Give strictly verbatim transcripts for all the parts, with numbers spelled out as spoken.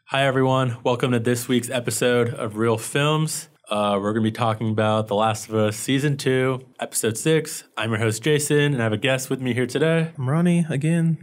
Hi, everyone. Welcome to this week's episode of Real Films. Uh, we're going to be talking about The Last of Us Season two, Episode six. I'm your host, Jason, and I have a guest with me here today. I'm Ronnie, again.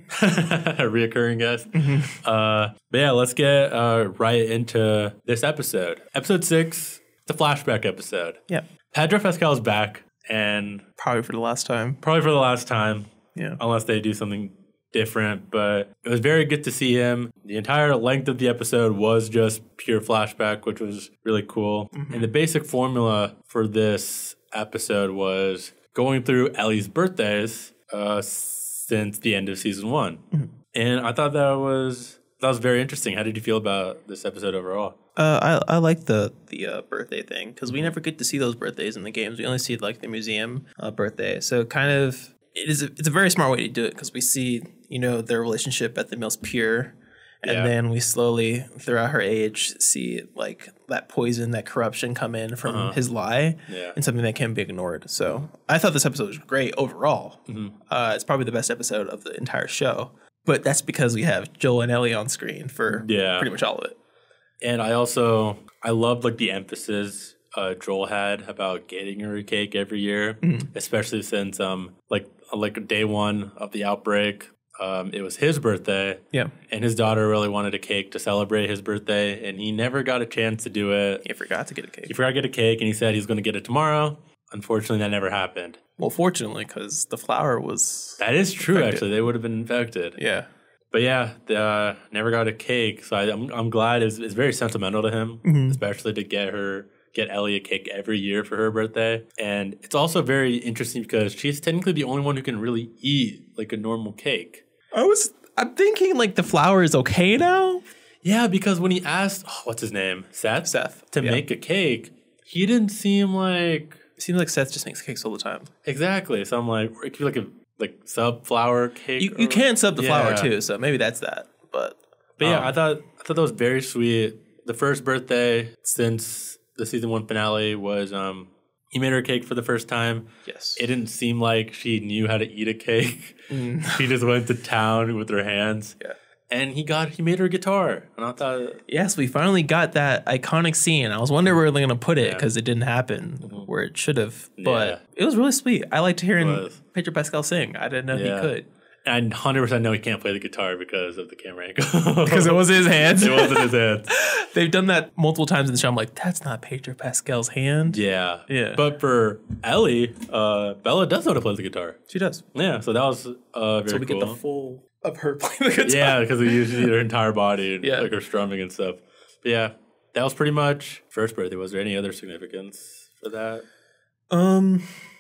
A reoccurring guest. Mm-hmm. Uh, but yeah, let's get uh, right into this episode. Episode six, the flashback episode. Yeah. Pedro Pascal's back, and Probably for the last time. probably for the last time, Yeah. unless they do something different, but it was very good to see him. The entire length of the episode was just pure flashback, which was really cool. Mm-hmm. And the basic formula for this episode was going through Ellie's birthdays uh, since the end of season one. Mm-hmm. And I thought that was that was very interesting. How did you feel about this episode overall? Uh, I I like the the uh, birthday thing because we never get to see those birthdays in the games. We only see like the museum uh, birthday. So kind of it is a, it's a very smart way to do it because we see you know their relationship at the most pure, and Yeah. then we slowly throughout her age see like that poison, that corruption come in from Uh-huh. his lie, Yeah. and something that can be ignored. So I thought this episode was great overall. Mm-hmm. Uh, it's probably the best episode of the entire show. But that's because we have Joel and Ellie on screen for Yeah. pretty much all of it. And I also, I loved like the emphasis uh, Joel had about getting her a cake every year, Mm-hmm. especially since um like like day one of the outbreak, um, it was his birthday. Yeah. And his daughter really wanted a cake to celebrate his birthday, and he never got a chance to do it. He forgot to get a cake. He forgot to get a cake, and he said he's going to get it tomorrow. Unfortunately, that never happened. Well, fortunately, because the flower was... That is true, Infected. actually. They would have been infected. Yeah. But yeah, the, uh, never got a cake. So I, I'm I'm glad it's, it's very sentimental to him, Mhm. especially to get her get Ellie a cake every year for her birthday. And it's also very interesting because she's technically the only one who can really eat like a normal cake. I was... I'm thinking, like, the flower is okay now? Yeah, because when he asked, oh, what's his name, Seth, Seth. to yeah. make a cake, he didn't seem like It seems like Seth just makes cakes all the time. exactly. So I'm like, it could be like a like sub flour cake. You, you or- can sub the flower, Yeah. too, so maybe that's that. But... But yeah, um, I thought I thought that was very sweet. The first birthday since the season one finale was um he made her a cake for the first time. Yes. It didn't seem like she knew how to eat a cake. Mm. She just went to town with her hands. Yeah. And he got he made her a guitar. And I thought Yes, we finally got that iconic scene. I was wondering where they're going to put it Yeah. because it didn't happen where it should have. But Yeah. it was really sweet. I liked hearing was. Pedro Pascal sing. I didn't know Yeah. he could. I one hundred percent know he can't play the guitar because of the camera angle. Because it was his hands. it wasn't his hands. They've done that multiple times in the show. I'm like, that's not Pedro Pascal's hand. Yeah. Yeah. But for Ellie, uh, Bella does know how to play the guitar. She does. Yeah, so that was uh, very So we cool. get the full of her playing the guitar. Yeah, because we usually see her entire body and Yeah. like her strumming and stuff. But yeah, that was pretty much first birthday. Was there any other significance for that? Um,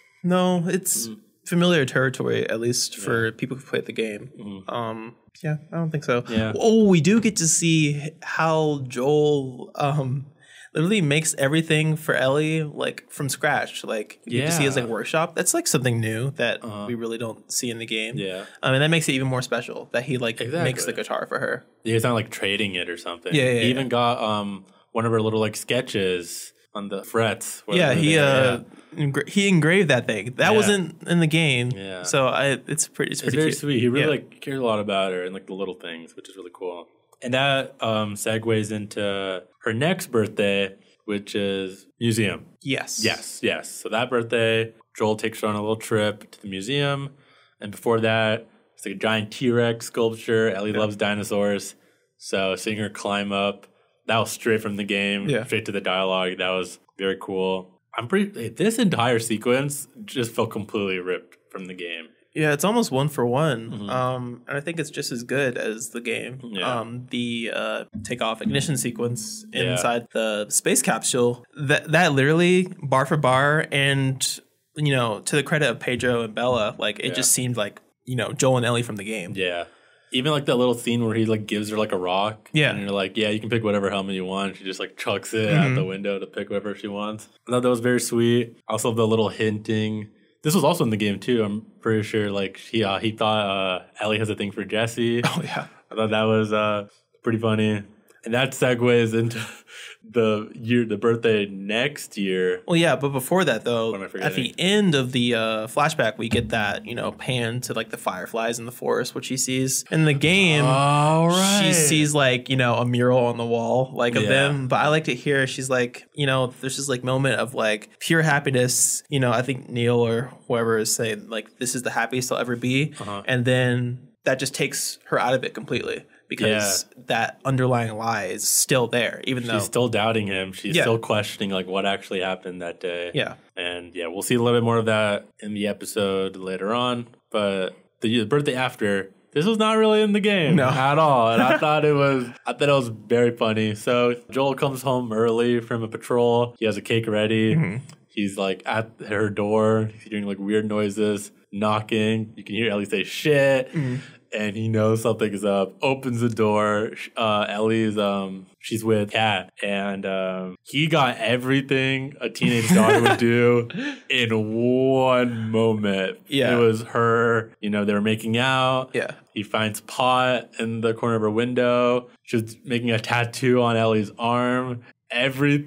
no, it's Mm. familiar territory, at least for people who played the game. Um, yeah, I don't think so. Mm-hmm. Yeah. Oh, we do get to see how Joel um literally makes everything for Ellie like from scratch. Like you get to see his like Yeah. workshop. That's like something new that Uh-huh. we really don't see in the game. Yeah, Um, and that makes it even more special that he like Exactly. makes the guitar for her. he's not like trading it or something. Yeah, yeah, he yeah. even got um one of her little like sketches on the frets. where- Yeah, where he they- uh engra- he engraved that thing. That Yeah. wasn't in the game. Yeah. So I it's pretty it's It's pretty very cute. sweet. He really Yeah. like cares a lot about her and like the little things, which is really cool. And that um segues into her next birthday, which is museum. Yes. Yes, yes. So that birthday, Joel takes her on a little trip to the museum. And before that, it's like a giant T-Rex sculpture. Ellie Yeah. loves dinosaurs. So seeing her climb up, that was straight from the game, Yeah. straight to the dialogue. That was very cool. I'm pretty, this entire sequence just felt completely ripped from the game. Yeah, it's almost one for one. Mhm. Um, and I think it's just as good as the game. Yeah. Um, the uh, takeoff ignition sequence Yeah. inside the space capsule, that that literally bar for bar, and you know, to the credit of Pedro and Bella, like it Yeah. just seemed like you know Joel and Ellie from the game. Yeah. Even like that little scene where he like gives her like a rock. Yeah. And you're like, yeah, you can pick whatever helmet you want. She just like chucks it out Mhm. the window to pick whatever she wants. I thought that was very sweet. Also the little hinting. This was also in the game too. I'm pretty sure like he uh, he thought uh, Ellie has a thing for Jesse. Oh yeah. I thought that was uh, pretty funny. And that segues into the year, the birthday next year. Well, yeah, but before that, though, What am I at forgetting? the end of the uh, flashback, we get that, you know, pan to like the fireflies in the forest, which she sees. In the game, All right. she sees like, you know, a mural on the wall, like of Yeah. them. But I like to hear she's like, you know, there's this like moment of like pure happiness. You know, I think Neil or whoever is saying like, this is the happiest I'll ever be. Uh-huh. And then that just takes her out of it completely. Because that underlying lie is still there, even though She's still doubting him. She's Yeah. still questioning like what actually happened that day. Yeah. And yeah, we'll see a little bit more of that in the episode later on. But the, the birthday after, this was not really in the game No. at all. And I thought it was I thought it was very funny. So Joel comes home early from a patrol. He has a cake ready. Mm-hmm. He's like at her door. He's hearing like weird noises, knocking. You can hear Ellie say shit. Mm-hmm. And he knows something is up, opens the door. Uh, Ellie's, um, she's with Kat. And um, he got everything a teenage daughter would do in one moment. Yeah. It was her, you know, they were making out. yeah. He finds pot in the corner of her window. She's making a tattoo on Ellie's arm. Every...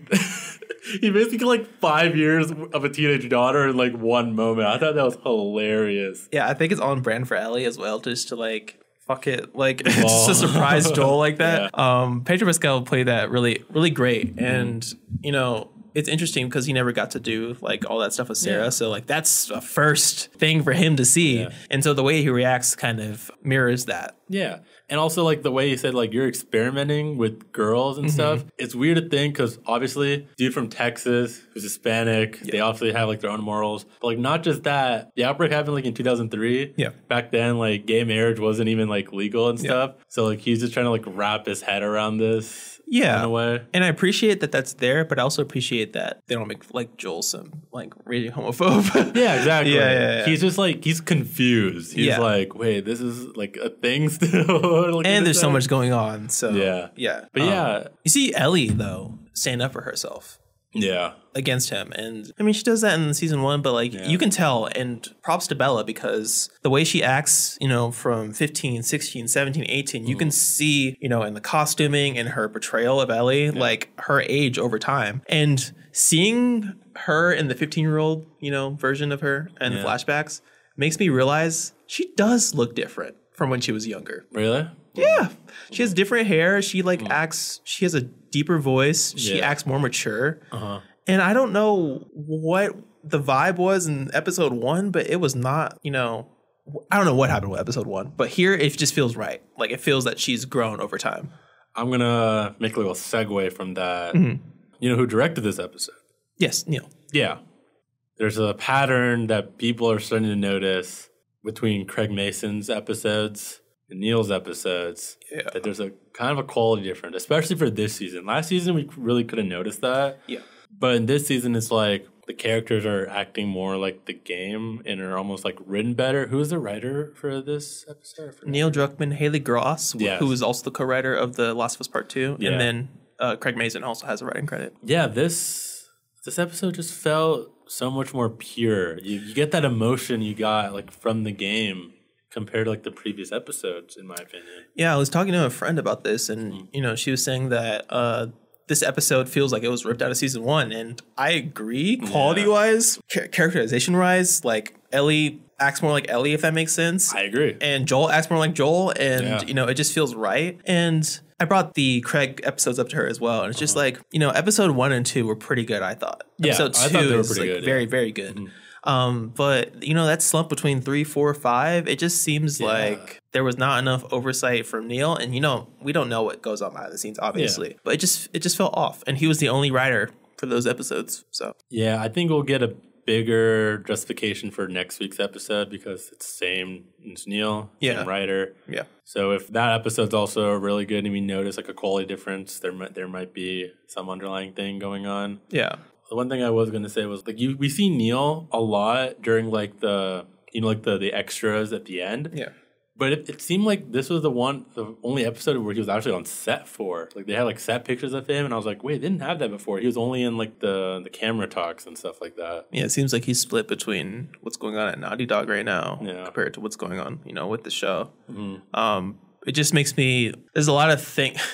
He basically got like five years of a teenage daughter in like one moment. I thought that was hilarious. Yeah, I think it's on brand for Ellie as well, just to like fuck it, like just to surprise Joel like that. Um, Pedro Pascal played that really, really great, and you know it's interesting because he never got to do like all that stuff with Sarah, Yeah. so like that's a first thing for him to see, Yeah. and so the way he reacts kind of mirrors that. Yeah. And also, like, the way he said, like, you're experimenting with girls and stuff. It's weird to think because, obviously, dude from Texas who's Hispanic, they obviously have, like, their own morals. But, like, not just that. The outbreak happened, like, in two thousand three. Yeah. Back then, like, gay marriage wasn't even, like, legal and stuff. So, like, he's just trying to, like, wrap his head around this Yeah, in a way. and I appreciate that that's there, but I also appreciate that they don't make like Joel some like really homophobe. Yeah, exactly. Yeah, yeah, yeah. He's just, like, he's confused. He's Yeah. like, wait, this is, like, a thing still? Like, And there's so this- much going on. So Yeah. yeah. But Um, yeah. you see Ellie though stand up for herself Yeah. against him, and I mean she does that in season one, but like Yeah. you can tell. And props to Bella because the way she acts, you know, from fifteen, sixteen, seventeen, eighteen, you can see, you know, in the costuming and her portrayal of Ellie, like her age over time, and seeing her in the fifteen year old, you know, version of her and the Yeah. flashbacks makes me realize she does look different from when she was younger. Really? Yeah. She has different hair. She like acts, she has a deeper voice. She Yeah. acts more mature. Uh-huh. And I don't know what the vibe was in episode one, but it was not, you know, I don't know what happened with episode one, but here it just feels right. Like it feels that she's grown over time. I'm going to make a little segue from that. Mm-hmm. You know who directed this episode? Yes, Neil. Yeah. There's a pattern that people are starting to notice between Craig Mason's episodes and Neil's episodes. Yeah. That there's a kind of a quality difference, especially for this season. Last season, we really couldn't notice that. Yeah. But in this season, it's like the characters are acting more like the game and are almost like written better. Who's the writer for this episode? I forgot. Neil Druckmann, Haley Gross, wh- Yes. who is also the co-writer of The Last of Us Part Two, Yeah. and then uh, Craig Mason also has a writing credit. Yeah, this this episode just felt so much more pure. You, you get that emotion you got like from the game compared to like the previous episodes, in my opinion. Yeah, I was talking to a friend about this, and you know, she was saying that uh, this episode feels like it was ripped out of season one, and I agree. Quality wise, char- characterization wise, like Ellie acts more like Ellie, if that makes sense, I agree. and Joel acts more like Joel, and Yeah. you know, it just feels right. And I brought the Craig episodes up to her as well, and it's just like, you know, episode one and two were pretty good. I thought. Yeah, episode two I thought they were is pretty like good, very, yeah. very good. Um, but you know, that slump between three, four, five, it just seems Yeah. like there was not enough oversight from Neil. And you know, we don't know what goes on behind the scenes, obviously, but it just it just felt off. And he was the only writer for those episodes. So Yeah, I think we'll get a bigger justification for next week's episode because it's same. It's Neil, Yeah. same writer. yeah, So if that episode's also really good and we notice like a quality difference, there might there might be some underlying thing going on. yeah, The one thing I was going to say was like you we see Neil a lot during like the you know like the the extras at the end. yeah. But it, it seemed like this was the one the only episode where he was actually on set for. Like they had like set pictures of him and I was like, "Wait, they didn't have that before." He was only in like the the camera talks and stuff like that. Yeah, it seems like he's split between what's going on at Naughty Dog right now Yeah. compared to what's going on, you know, with the show. Um, it just makes me. There's a lot of thing.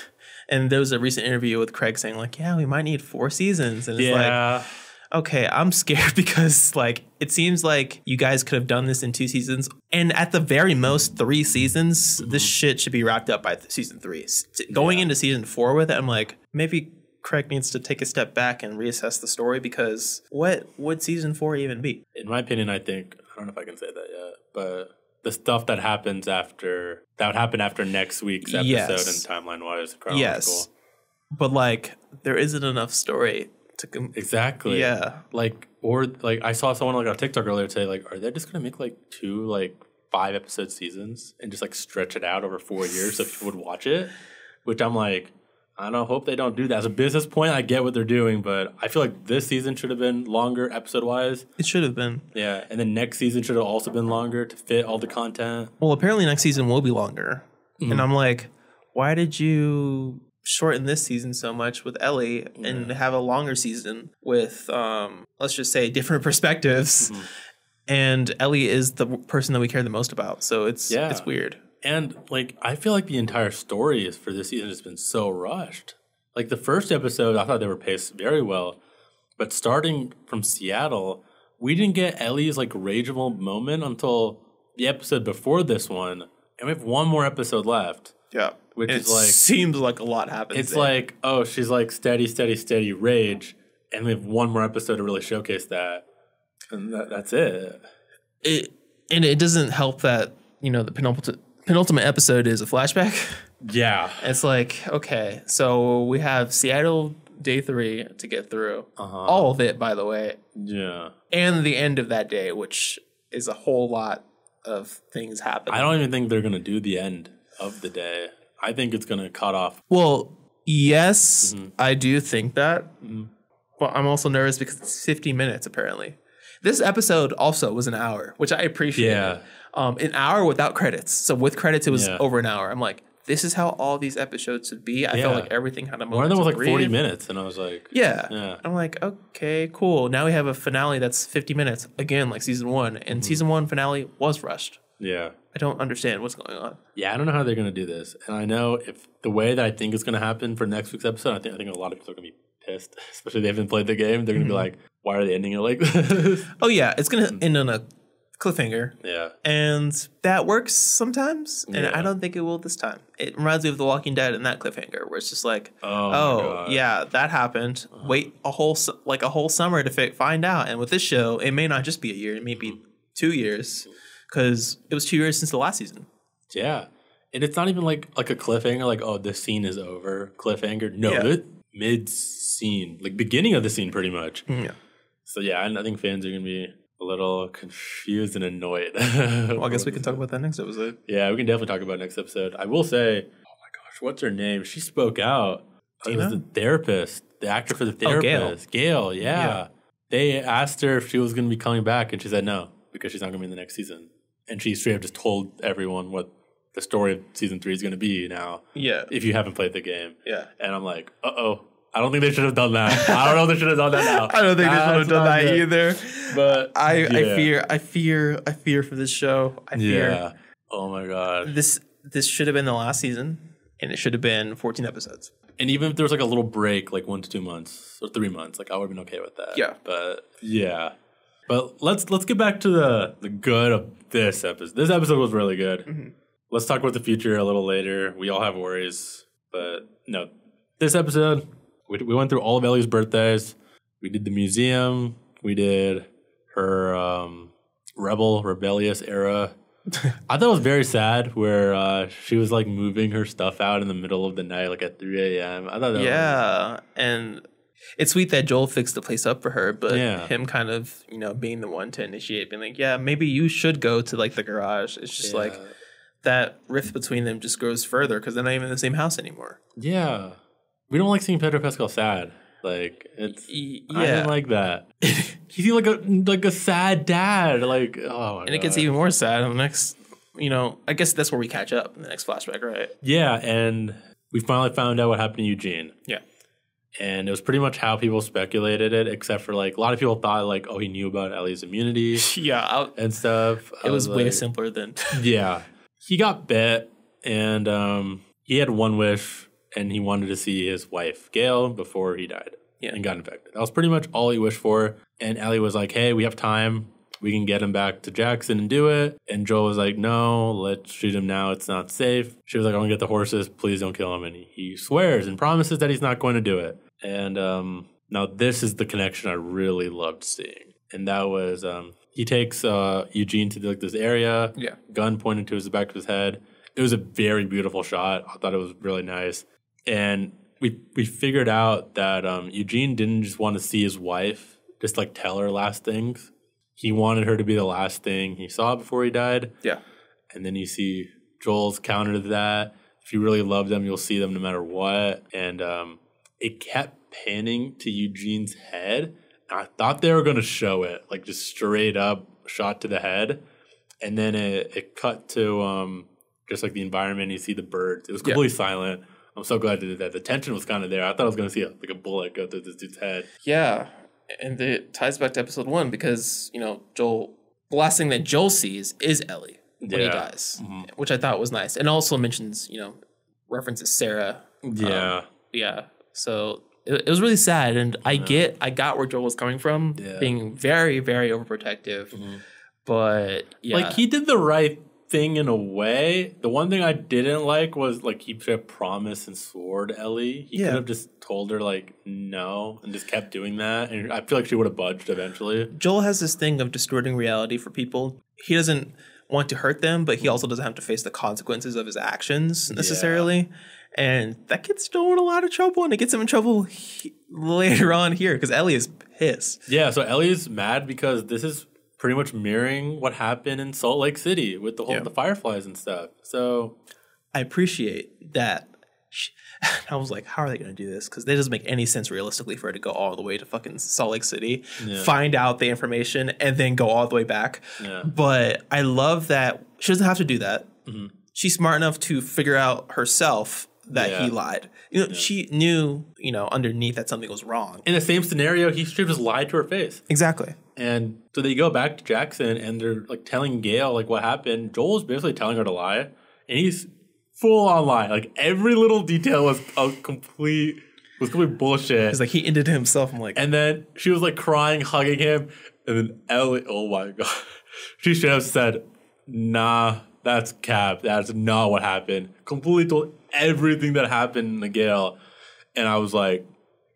And there was a recent interview with Craig saying like, yeah, we might need four seasons. And it's Yeah. like, okay, I'm scared because like it seems like you guys could have done this in two seasons, and at the very most three seasons. Mm-hmm. This shit should be wrapped up by th- season three. S- going Yeah. into season four with it, I'm like, maybe Craig needs to take a step back and reassess the story, because what would season four even be? In my opinion, I think I don't know if I can say that yet, but the stuff that happens after that would happen after next week's episode Yes. and timeline wise, Yes, but like there isn't enough story to com- exactly. Yeah. Like, or like I saw someone like on TikTok earlier say like, are they just gonna make like two like five episode seasons and just like stretch it out over four years so people would watch it? Which I'm like, I don't hope they don't do that. As a business point, I get what they're doing, but I feel like this season should have been longer episode wise. It should have been. Yeah, and then next season should have also been longer to fit all the content. Well, apparently next season will be longer, Mm-hmm. and I'm like, why did you shorten this season so much with Ellie and Yeah. have a longer season with, um, let's just say, different perspectives? Mm-hmm. And Ellie is the person that we care the most about, so it's Yeah. it's weird. And like I feel like the entire story is for this season has been so rushed. Like the first episode, I thought they were paced very well, but starting from Seattle, we didn't get Ellie's like rageable moment until the episode before this one, and we have one more episode left. Yeah, Which it is like- seems like a lot happens. It's there. like, oh, she's like steady, steady, steady rage, and we have one more episode to really showcase that, and that, that's it. it, and it doesn't help that you know the penultimate penultimate episode is a flashback. Yeah. It's like, okay, so we have Seattle day three to get through. Uh-huh. All of it, by the way. Yeah. And the end of that day, which is a whole lot of things happening. I don't even think they're going to do the end of the day. I think it's going to cut off. Well, yes, Mm-hmm. I do think that. But I'm also nervous because it's fifty minutes, apparently. This episode also was an hour, which I appreciate. Yeah. Um, an hour without credits. So with credits, it was Yeah. over an hour. I'm like, this is how all these episodes should be. I Yeah. felt like everything had a moment One of them was to like forty breathe. minutes, and I was like, Yeah. Yeah. I'm like, okay, cool. Now we have a finale that's fifty minutes, again, like season one. And Mm-hmm. season one finale was rushed. yeah. I don't understand what's going on. Yeah, I don't know how they're going to do this. And I know if the way that I think it's going to happen for next week's episode, I think I think a lot of people are going to be pissed, especially if they haven't played the game. They're going to be like, why are they ending it like this? Oh, yeah. It's going Mm. to end on a cliffhanger. Yeah. And that works sometimes. And Yeah. I don't think it will this time. It reminds me of The Walking Dead and that cliffhanger where it's just like, Oh, my oh, God. yeah, that happened. Wait a whole, su- like a whole summer to fi- find out. And with this show, it may not just be a year. It may be two years because it was two years since the last season. Yeah. And it's not even like like a cliffhanger, like, oh, this scene is over, cliffhanger. No, Yeah. it, mid-scene, like beginning of the scene pretty much. Yeah. So, yeah, I, I think fans are going to be a little confused and annoyed. Well, I guess we can talk about that next episode. Yeah, we can definitely talk about it next episode. I will say, oh my gosh, what's her name? She spoke out. It was Tina? the therapist, the actor for the Oh, Gail. therapist. Gail, yeah. Yeah. They asked her if she was going to be coming back, and she said no, because she's not going to be in the next season. And she straight up just told everyone what the story of season three is going to be now, Yeah. if you haven't played the game. Yeah. And I'm like, uh-oh. I don't think they should have done that. I don't know if they should have done that now. I don't think they should have That's done not that good. either. But I, I yeah. fear, I fear, I fear for this show. I fear Yeah. Oh my god. this. This should have been the last season, and it should have been fourteen episodes. And even if there was like a little break, like one to two months or three months, like I would have been okay with that. Yeah. But yeah. But let's let's get back to the the good of this episode. This episode was really good. Mm-hmm. Let's talk about the future a little later. We all have worries, but no, this episode we we went through all of Ellie's birthdays. We did the museum. We did her um, rebel rebellious era. I thought it was very sad where uh, she was like moving her stuff out in the middle of the night, like at three a.m. I thought that was Yeah, and it's sweet that Joel fixed the place up for her, but Yeah. him kind of, you know, being the one to initiate, being like, yeah, maybe you should go to like the garage. It's just Yeah. like that rift between them just grows further because they're not even in the same house anymore. Yeah. We don't like seeing Pedro Pascal sad. Like it's Y- I didn't yeah. like that. He seemed like a like a sad dad. Like oh my And it gets God. even more sad in the next, you know, I guess that's where we catch up in the next flashback, right? Yeah, and we finally found out what happened to Eugene. Yeah. And it was pretty much how people speculated it, except for like a lot of people thought like, oh, he knew about Ellie's immunity Yeah. I, and stuff. I it was way like, simpler than. Yeah. He got bit and um, he had one wish and he wanted to see his wife, Gail, before he died Yeah. and got infected. That was pretty much all he wished for. And Ellie was like, hey, we have time. We can get him back to Jackson and do it. And Joel was like, no, let's shoot him now. It's not safe. She was like, I'm going to get the horses. Please don't kill him. And he, he swears and promises that he's not going to do it. And um, now this is the connection I really loved seeing. And that was um, he takes uh, Eugene to like this area, Yeah. gun pointed to his back of his head. It was a very beautiful shot. I thought it was really nice. And we we figured out that um, Eugene didn't just want to see his wife, just like tell her last things. He wanted her to be the last thing he saw before he died. Yeah. And then you see Joel's counter to that. If you really love them, you'll see them no matter what. And um, it kept panning to Eugene's head. And I thought they were going to show it, like just straight up shot to the head. And then it, it cut to um, just like the environment. You see the birds. It was completely yeah. silent. I'm so glad they did that. The tension was kind of there. I thought I was going to see a, like a bullet go through this dude's head. Yeah. And it ties back to episode one because, you know, Joel, the last thing that Joel sees is Ellie when yeah. he dies, mm-hmm. which I thought was nice. And also mentions, you know, references Sarah. Yeah. Um, yeah. So it, it was really sad. And I yeah. get, I got where Joel was coming from, yeah. being very, very overprotective. Mm-hmm. But yeah. Like he did the right thing in a way. The one thing I didn't like was like he should have promised and swore to Ellie. He Yeah. could have just told her like no and just kept doing that. And I feel like she would have budged eventually. Joel has this thing of distorting reality for people. He doesn't want to hurt them, but he also doesn't have to face the consequences of his actions necessarily. Yeah. And that gets Joel in a lot of trouble, and it gets him in trouble he- later on here because Ellie is pissed. Yeah, so Ellie's mad because this is pretty much mirroring what happened in Salt Lake City with the whole Yeah. the fireflies and stuff. So I appreciate that. She, I was like, how are they going to do this? Because it doesn't make any sense realistically for her to go all the way to fucking Salt Lake City, yeah. find out the information, and then go all the way back. Yeah. But I love that she doesn't have to do that. Mm-hmm. She's smart enough to figure out herself that Yeah. he lied. You know, Yeah. she knew, you know, underneath that something was wrong. in the same scenario, he should have just lied to her face. Exactly. And so they go back to Jackson and they're like telling Gail like what happened. Joel's basically telling her to lie, and he's full on lie. Like every little detail was a complete was complete bullshit. It's like he ended himself. I'm like, And then she was like crying, hugging him, and then Ellie, oh my god, she should have said, "Nah, that's cap. That's not what happened." Completely told everything that happened to Gail, and I was like,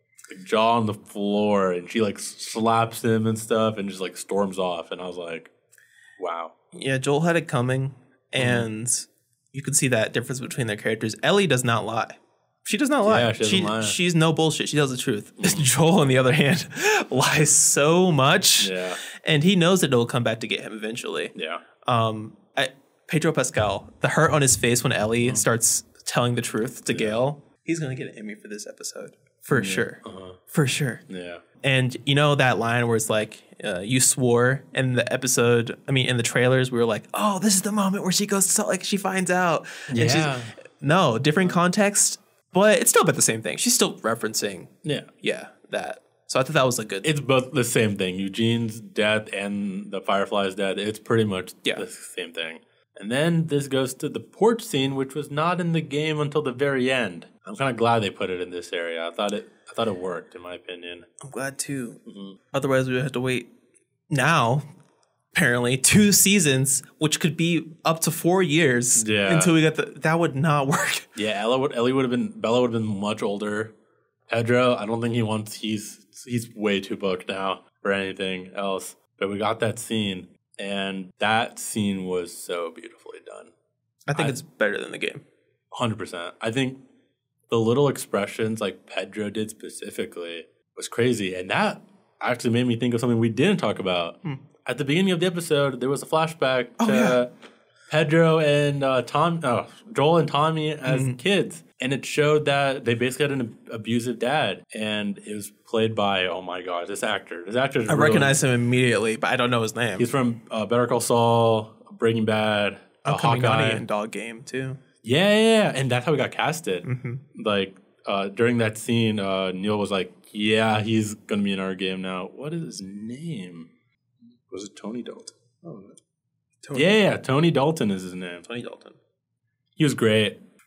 jaw on the floor, and she like slaps him and stuff, and just like storms off, and I was like, wow. yeah, Joel had it coming, and mm-hmm. you could see that difference between their characters. Ellie does not lie. She does not lie. Yeah, she doesn't she, lie. She's no bullshit. She tells the truth. Mm-hmm. Joel, on the other hand, lies so much, Yeah. and he knows that it'll come back to get him eventually. Yeah. Um, I, Pedro Pascal, the hurt on his face when Ellie mm-hmm. starts telling the truth to yeah. Gail, he's gonna get an Emmy for this episode for yeah. sure, uh-huh. for sure. Yeah. And you know that line where it's like, uh, you swore in the episode, I mean, in the trailers, we were like, oh, this is the moment where she goes to Salt Lake, she finds out. Yeah. And she's, no, different context, but it's still about the same thing. She's still referencing, Yeah. yeah, that. So I thought that was a good. It's both the same thing. Eugene's death and the Firefly's death, it's pretty much yeah. the same thing. And then this goes to the porch scene, which was not in the game until the very end. I'm kind of glad they put it in this area. I thought it I thought it worked, in my opinion. I'm glad too. Mm-hmm. Otherwise, we would have to wait now, apparently, two seasons, which could be up to four years yeah. until we get the. That would not work. Yeah, Ella would, Ellie would have been, Bella would have been much older. Pedro, I don't think he wants, he's, he's way too booked now for anything else. But we got that scene, and that scene was so beautifully done. I think I, it's better than the game. one hundred percent. I think the little expressions like Pedro did specifically was crazy. And that actually made me think of something we didn't talk about. Hmm. At the beginning of the episode, there was a flashback oh, to yeah. Pedro and uh, Tom, oh, Joel and Tommy as mm-hmm. kids. And it showed that they basically had an abusive dad. And it was played by, oh my God, this actor. This actor. I really, recognize him immediately, but I don't know his name. He's from uh, Better Call Saul, Breaking Bad, uh, Hawkeye. And Dog Game, too. Yeah, yeah, yeah. And that's how we got casted. Mm-hmm. Like, uh, during that scene, uh, Neil was like, yeah, he's going to be in our game now. What is his name? Was it Tony Dalton? Oh, Tony. Yeah, yeah, Tony Dalton is his name. Tony Dalton. He was great.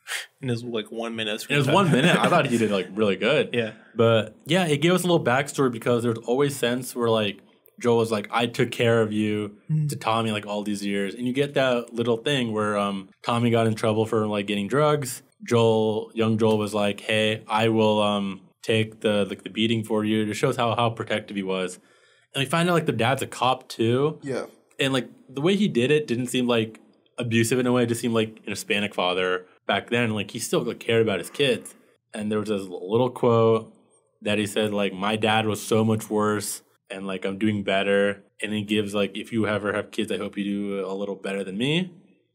in his like one minute. It was one minute. I thought he did like really good. Yeah. But yeah, it gave us a little backstory because there's always sense where like Joel was like, I took care of you mm. to Tommy like all these years. And you get that little thing where um, Tommy got in trouble for like getting drugs. Joel, young Joel was like, hey, I will um, take the like the beating for you. It shows how, how protective he was. And we find out like the dad's a cop too. Yeah. And like the way he did it didn't seem like abusive in a way. It just seemed like an Hispanic father back then. Like he still like, cared about his kids. And there was this little quote that he said like, my dad was so much worse. And like I'm doing better, and he gives like if you ever have kids, I hope you do a little better than me,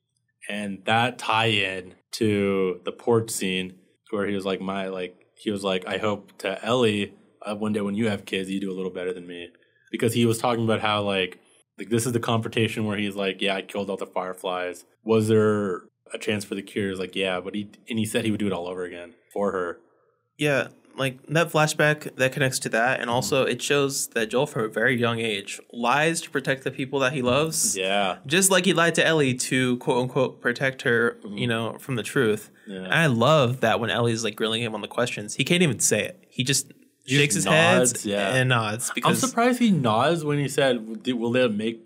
and that tie-in to the porch scene where he was like my like he was like I hope to Ellie uh, one day when you have kids, you do a little better than me, because he was talking about how like like this is the confrontation where he's like yeah I killed all the fireflies. Was there a chance for the cure? He's like yeah, but he and he said he would do it all over again for her. Yeah. Like, that flashback, that connects to that. And also, it shows that Joel, from a very young age, lies to protect the people that he loves. Yeah. Just like he lied to Ellie to, quote-unquote, protect her, mm-hmm. you know, from the truth. Yeah. And I love that when Ellie's, like, grilling him on the questions, he can't even say it. He just he shakes just his head yeah. and nods. Because I'm surprised he nods when he said, will they make...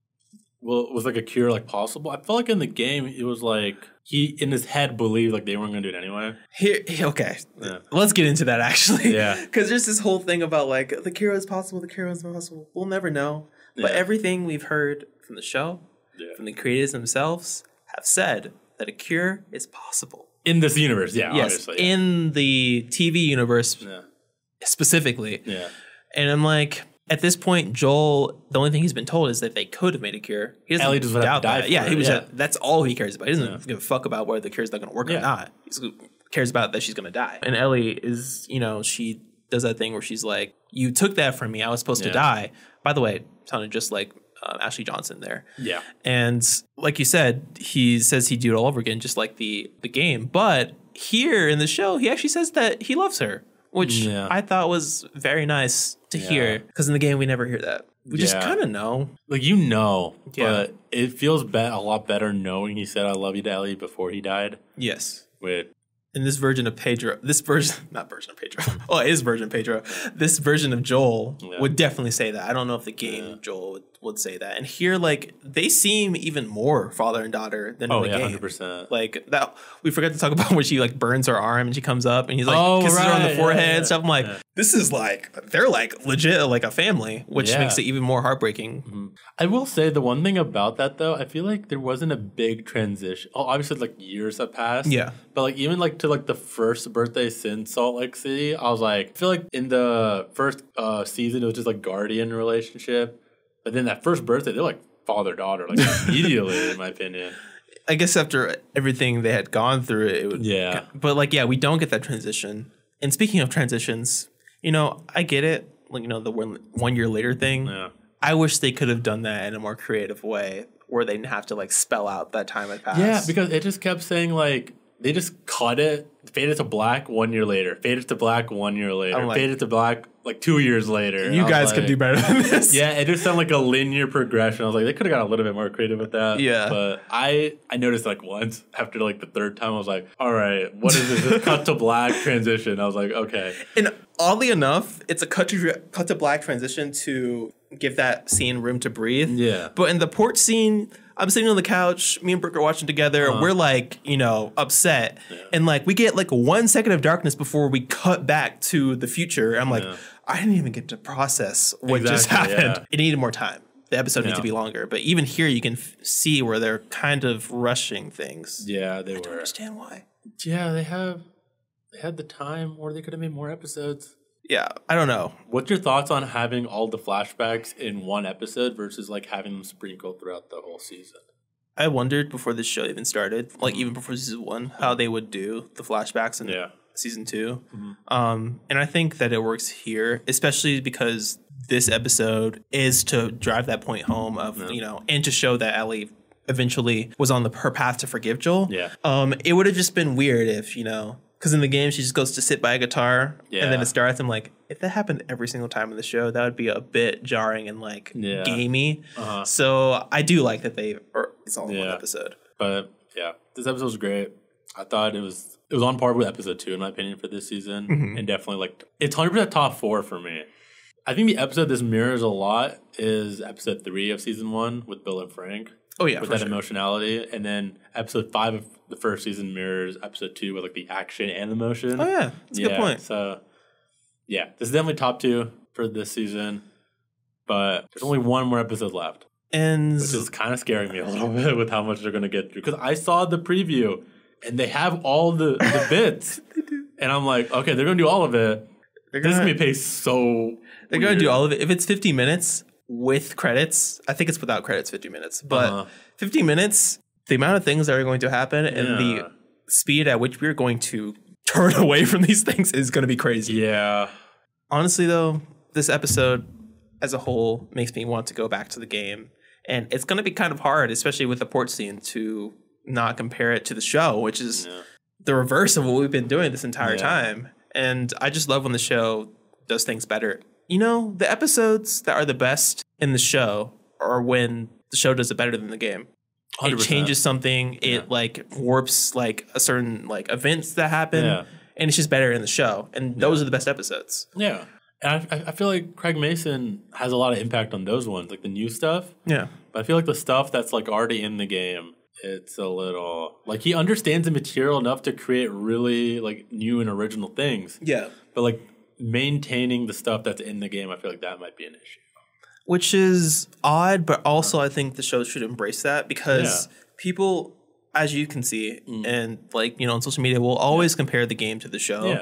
Well, was like a cure like possible? I felt like in the game, it was like... He, in his head, believed like they weren't going to do it anyway. Here, okay. Yeah. Let's get into that, actually. Yeah. Because there's this whole thing about, like, the cure is possible, the cure is possible. We'll never know. But yeah. everything we've heard from the show, yeah. from the creators themselves, have said that a cure is possible. In this universe, yeah, yes, obviously. Yeah. In the T V universe yeah. specifically. Yeah. And I'm like... At this point, Joel, the only thing he's been told is that they could have made a cure. He doesn't Ellie doesn't doubt have to die that. Yeah, for he was. it, yeah. A, that's all he cares about. He doesn't yeah. give a fuck about whether the cure's not going to work yeah. or not. He cares about that she's going to die. And Ellie is, you know, she does that thing where she's like, "You took that from me. I was supposed yeah. to die." By the way, sounded just like um, Ashley Johnson there. Yeah. And like you said, he says he'd do it all over again, just like the the game. But here in the show, he actually says that he loves her, which yeah. I thought was very nice to yeah. hear. Because in the game, we never hear that. We yeah. just kind of know. Like, you know, yeah. but it feels be- a lot better knowing he said, I love you to Ellie before he died. Yes. With in this version of Pedro, this version, not version of Pedro, oh, his version of Pedro, this version of Joel yeah. would definitely say that. I don't know if the game yeah. Joel would, would say that. And here, like, they seem even more father and daughter than oh, in the yeah, game. one hundred percent. Like, that, we forgot to talk about when she, like, burns her arm and she comes up and he's like, oh, kisses right. her on the forehead yeah, and stuff. I'm like, yeah. this is like, they're like legit, like a family, which yeah. makes it even more heartbreaking. Mm-hmm. I will say the one thing about that, though, I feel like there wasn't a big transition. Oh, obviously, like, years have passed. Yeah. But, like, even, like, to, like, the first birthday since Salt Lake City, I was like, I feel like in the first uh, season, it was just, like, guardian relationship. But then that first birthday, they're, like, father-daughter, like, immediately, in my opinion. I guess after everything they had gone through, it would... Yeah. But, like, yeah, we don't get that transition. And speaking of transitions, you know, I get it. Like, you know, the one, one year later thing. Yeah. I wish they could have done that in a more creative way where they didn't have to, like, spell out that time had passed. Yeah, because it just kept saying, like, they just cut it, faded to black one year later, faded to black one year later, like, faded to black like two years later. You guys like, could do better than this. Yeah, it just sounded like a linear progression. I was like, they could have got a little bit more creative with that. Yeah. But I I noticed like once after like the third time, I was like, all right, what is this? This cut to black transition. I was like, okay. And oddly enough, it's a cut to cut to black transition to give that scene room to breathe. Yeah. But in the porch scene, I'm sitting on the couch, me and Brooke are watching together, uh-huh. we're like, you know, upset. Yeah. And like we get like one second of darkness before we cut back to the future. I'm like, yeah. I didn't even get to process what exactly, just happened. Yeah. It needed more time. The episode yeah. needs to be longer. But even here you can f- see where they're kind of rushing things. Yeah, they I were. I don't understand why. Yeah, they have they had the time, or they could have made more episodes. Yeah, I don't know. What's your thoughts on having all the flashbacks in one episode versus like having them sprinkled throughout the whole season? I wondered before this show even started, like even before season one, how they would do the flashbacks in yeah. season two. Mm-hmm. Um, and I think that it works here, especially because this episode is to drive that point home of, yeah. you know, and to show that Ellie eventually was on the her path to forgive Joel. Yeah. Um, it would have just been weird if, you know, because in the game, she just goes to sit by a guitar, yeah. and then it starts. I'm like, if that happened every single time in the show, that would be a bit jarring and, like, yeah. gamey. Uh-huh. So I do like that they, or it's all in yeah. one episode. But, yeah, this episode was great. I thought it was it was on par with episode two in my opinion for this season, Mhm. and definitely like it's one hundred percent top four for me. I think the episode this mirrors a lot is episode three of season one with Bill and Frank. Oh yeah, with for that sure. emotionality, and then episode five of the first season mirrors episode two with like the action and emotion. Oh yeah, that's a yeah, good point. So yeah, this is definitely top two for this season, but there's only one more episode left, And which is kind of scaring me a little bit with how much they're going to get through. Because I saw the preview, and they have all the, the bits, and I'm like, okay, they're going to do all of it. they're This is gonna, going to be paced so. they're gonna do all of it. If it's fifty minutes with credits, I think it's without credits fifty minutes, but Uh-huh. fifty minutes, the amount of things that are going to happen and Yeah. the speed at which we're going to turn away from these things is going to be crazy. Yeah. Honestly, though, this episode as a whole makes me want to go back to the game. And it's going to be kind of hard, especially with the port scene, to not compare it to the show, which is Yeah. the reverse of what we've been doing this entire Yeah. time. And I just love when the show does things better. You know, the episodes that are the best in the show are when the show does it better than the game. one hundred It percent. changes something. It Yeah. like warps like a certain like events that happen, Yeah. and it's just better in the show. And those are the best episodes. Yeah. And I, I feel like Craig Mason has a lot of impact on those ones, like the new stuff. Yeah. But I feel like the stuff that's like already in the game, it's a little like he understands the material enough to create really like new and original things. Yeah. But like maintaining the stuff that's in the game, I feel like that might be an issue. Which is odd, but also I think the show should embrace that because Yeah. people, as you can see, and like, you know, on social media, will always compare the game to the show. Yeah.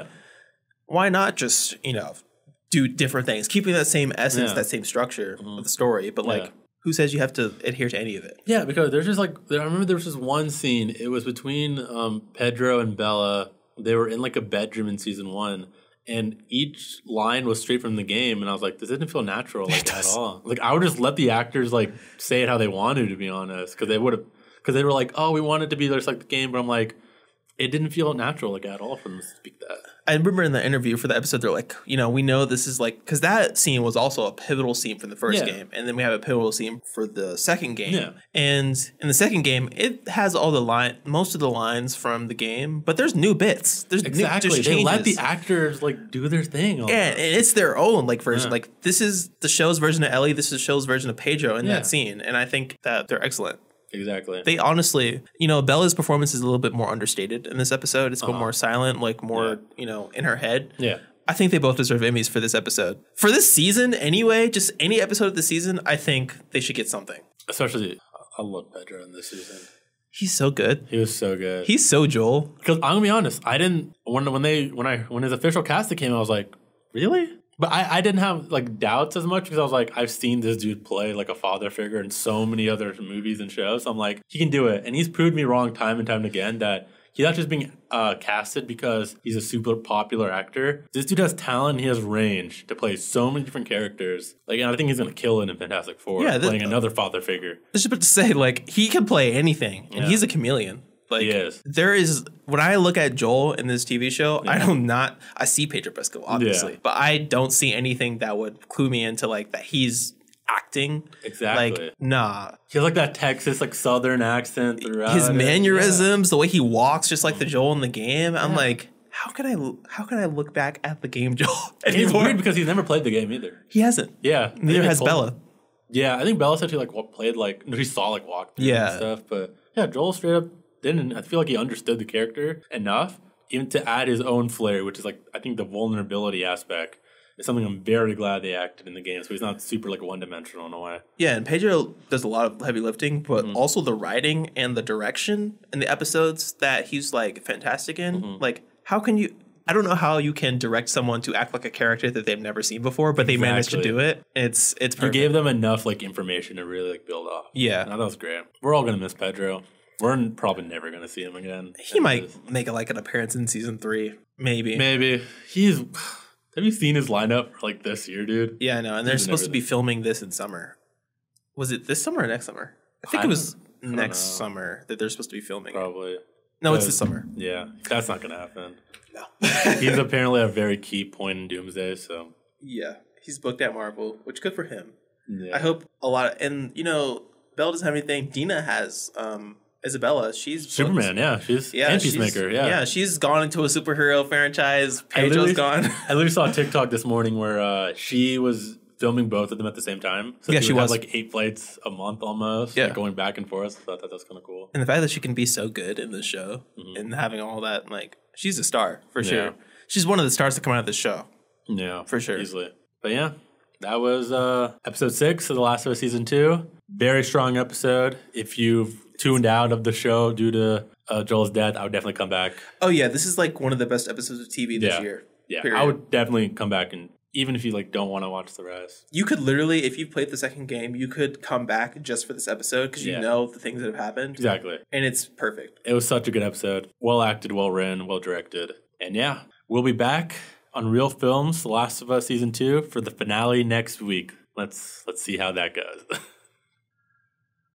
Why not just, you know, do different things, keeping that same essence, Yeah. that same structure of the story, but like, Yeah. who says you have to adhere to any of it? Yeah, because there's just like there, I remember there was this one scene. It was between um, Pedro and Bella. They were in like a bedroom in season one, and each line was straight from the game. And I was like, this didn't feel natural like, at all. Like I would just let the actors like say it how they wanted, to be honest, because they would have because they were like, oh, we wanted to be just like the game, but I'm like, it didn't feel natural like at all for them to speak that. I remember in the interview for the episode, they're like, you know, we know this is like, because that scene was also a pivotal scene for the first Yeah. game. And then we have a pivotal scene for the second game. Yeah. And in the second game, it has all the line, most of the lines from the game, but there's new bits. There's Exactly, new, just they let the changes. actors like do their thing. almost. Yeah, and it's their own like version. Yeah. Like this is the show's version of Ellie. This is the show's version of Pedro in Yeah. that scene. And I think that they're excellent. Exactly. They honestly, you know, Bella's performance is a little bit more understated in this episode. It's a bit more silent, like more, Yeah. you know, in her head. yeah. I think they both deserve Emmys for this episode. For this season, anyway, just any episode of the season, I think they should get something. Especially, I love Pedro in this season. He's so good. He was so good. He's so Joel. Because I'm gonna be honest, I didn't when when they when I when his official casting came, I was like, really? But I, I didn't have like doubts as much because I was like, I've seen this dude play like a father figure in so many other movies and shows. So I'm like, he can do it, and he's proved me wrong time and time again that he's not just being uh, casted because he's a super popular actor. This dude has talent. And he has range to play so many different characters. Like, and I think he's gonna kill it in Fantastic Four, Yeah, this- playing another father figure. I was just about to say, like, he can play anything, and Yeah. he's a chameleon. Like, He is. there is, when I look at Joel in this T V show, I do not, I see Pedro Pascal, obviously, Yeah. but I don't see anything that would clue me into, like, that he's acting. Exactly. Like, nah. He has like that Texas like Southern accent throughout. His it. mannerisms, the way he walks, just like the Joel in the game. I'm Yeah. like, how can I, how can I look back at the game Joel And it's anymore? weird because he's never played the game either. He hasn't. Yeah. I Neither think I has told- Bella. Yeah, I think Bella said she like wa- played like no, she saw like walk through Yeah. and stuff. But yeah, Joel straight up didn't. I feel like he understood the character enough even to add his own flair, which is like I think the vulnerability aspect is something I'm very glad they acted in the game. So he's not super like one dimensional in a way. Yeah, and Pedro does a lot of heavy lifting, but Mm-hmm. also the writing and the direction in the episodes that he's like fantastic in. Mm-hmm. Like, how can you? I don't know how you can direct someone to act like a character that they've never seen before, but they managed to Exactly. do it. It's it's He perfect. gave them enough like information to really like build off. Yeah. No, that was great. We're all gonna miss Pedro. We're n- probably never gonna see him again. He might make a, like an appearance in season three, maybe. Maybe he's. Have you seen his lineup for, like this year, dude? Yeah, I know. And they're He's supposed to be everything. filming this in summer. Was it this summer or next summer? I think I it was don't- I don't next know. summer that they're supposed to be filming. Probably. No, it's But- this summer. Yeah, that's not gonna happen. No. He's apparently a very key point in Doomsday, so Yeah, he's booked at Marvel, which good for him. yeah. I hope a lot of, and you know, Belle doesn't have anything. Dina has um Isabella. She's Superman, yeah. She's yeah, and she's- Peacemaker, yeah. Yeah, she's gone into a superhero franchise. I literally- Pedro's gone. I literally saw a TikTok this morning where uh, she was filming both of them at the same time. So Yeah, she, she would was. have like eight flights a month almost, Yeah. like going back and forth. So I thought that was kind of cool. And the fact that she can be so good in this show Mm-hmm. and having all that, like, she's a star for Yeah. sure. She's one of the stars to come out of this show. Yeah, For sure. easily. But yeah, that was uh, episode six of The Last of Us season two. Very strong episode. If you've tuned out of the show due to uh, Joel's death, I would definitely come back. Oh yeah, this is like one of the best episodes of T V this Yeah. year. Yeah, Period. I would definitely come back, and even if you like don't want to watch the rest. You could literally, if you've played the second game, you could come back just for this episode because you Yeah. know the things that have happened. Exactly. And it's perfect. It was such a good episode. Well acted, well written, well directed. And yeah, we'll be back on Real Films, The Last of Us season two for the finale next week. Let's let's see how that goes.